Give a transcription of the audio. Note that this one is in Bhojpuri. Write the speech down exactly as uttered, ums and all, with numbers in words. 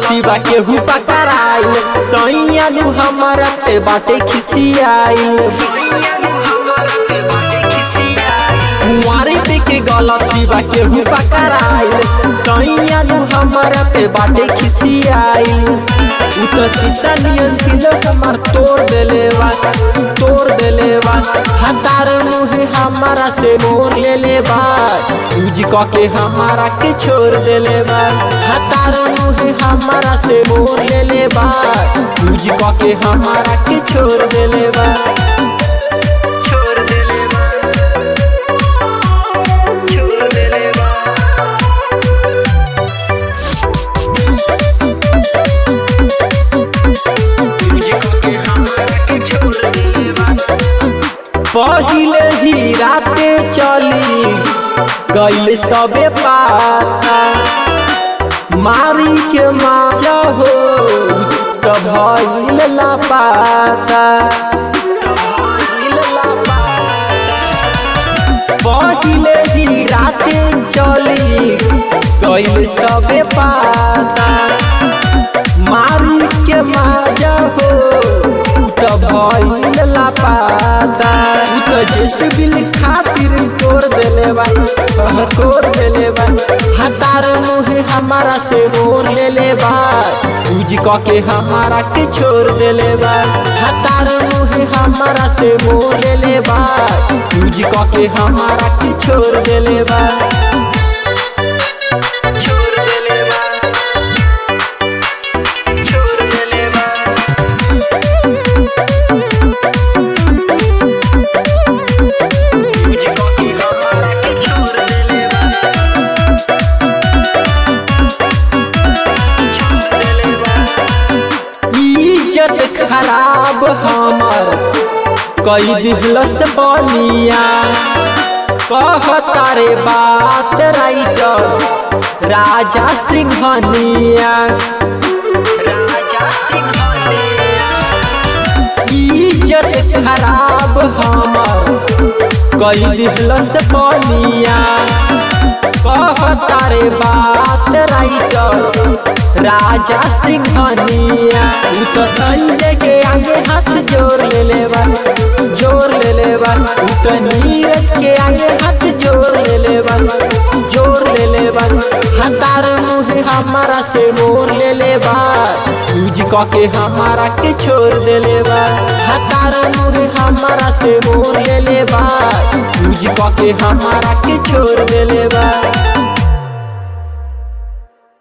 गलती बा केहू पकड़ाइल सैया नु हमारा पे बाटे खिसियाइल कुंवारी पे के गलती बा केहू पकड़ाइल सैया नु हमारा पे बाटे खिसियाइल उ तो शीशा नियन दिल हमार तोड़ देले बा तोड़ देले बा हतार मुहे हमारा से मोर लेले बा यूज के हमारा के छोड़ देले बा हतार मुहे हमारा से मोर लेले बा यूज के हमारा के छोड़ देले बा पहिले ही राते चली गईल सबे पाता मारी के माचा हो त भइल लापाता पहिले ही राते चली गईल सबे पाता मारी के माचा हो त भइल लापाता जैसे बिल खातिर तोड़ देले बा तोड़ देले बा हतार मुहे हमारा से मोर लेले बा यूज के हमारा के छोड़ देले बा हतार मुहे हमारा से मोर लेले बा यूज के हमारा के छोड़ देले बा खराब हमर कई दिलस बनिया कहता रे बात राइटर राजा सिंघनिया इज्जत खराब हमर कई दिलस बनिया कहता रे बात राइटर राजा सिंघनिया उ तो संजय के आगे हाथ जोड़ ले लेबा जोड़ ले लेबा उ तो नीरज के आगे हाथ जोड़ ले लेबा जोड़ ले लेबा हतार मुहे हमारा से मोर ले लेबा यूज के हमारा के छोड़ दे लेबा हतार मुहे हमारा से मोर ले लेबा यूज के हमारा के छोड़ दे लेबा।